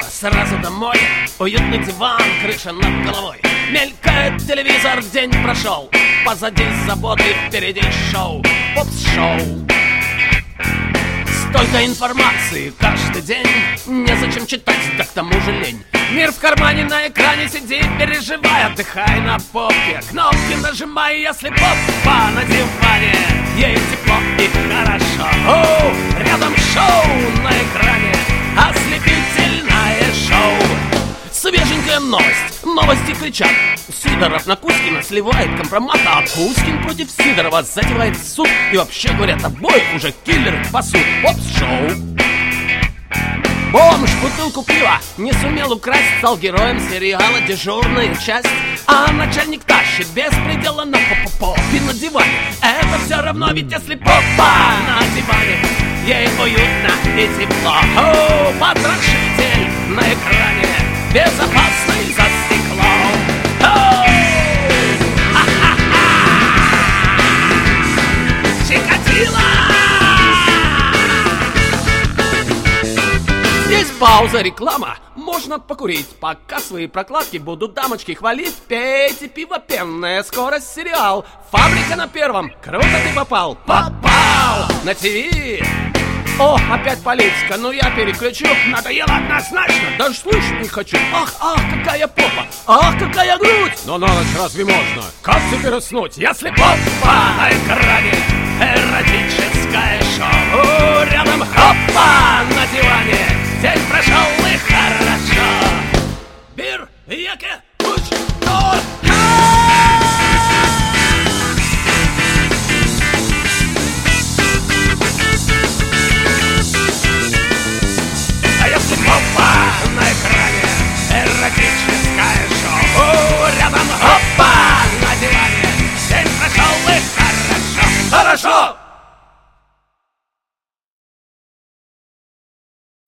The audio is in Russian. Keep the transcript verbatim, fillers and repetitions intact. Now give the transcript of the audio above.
сразу домой. Уютный диван, крыша над головой. Мелькает телевизор, день прошел. Позади заботы, впереди шоу. Попс-шоу. Столько информации каждый день. Незачем читать, да к тому же лень. Мир в кармане, на экране сиди, переживай, отдыхай на попке. Кнопки нажимай, если попа на диване. Ей тепло и хорошо. О, рядом шоу на экране. Ослепительное шоу. Свеженькая новость, новости кричат. Сидоров на Кузькина сливает компромат, а Кузькин против Сидорова затевает суд. И вообще, говорят, обоих уже киллеры пасут. Попс-шоу. Бомж бутылку пива не сумел украсть, стал героем сериала «Дежурная часть». А начальник тащит без предела на попе на диване. Это все равно, ведь если попа на диване, ей уютно и тепло. О, потрошитель на экране, безопасный за стеклом. О, Чикатило! Здесь пауза, реклама. Можно покурить, пока свои прокладки будут дамочки хвалить. Пейте пиво пенное, скоро сериал. Фабрика на первом, круто ты попал. Попал на ТВ. О, опять политика, ну я переключу. Надоело однозначно, даже слушать не хочу. Ах, ах, какая попа, ах, какая грудь. Но на ночь разве можно? Как теперь уснуть, если попа на экране? Эротическое шоу. Рядом хопа на диване. День прошел и хорошо. Бир, яке, уч, то.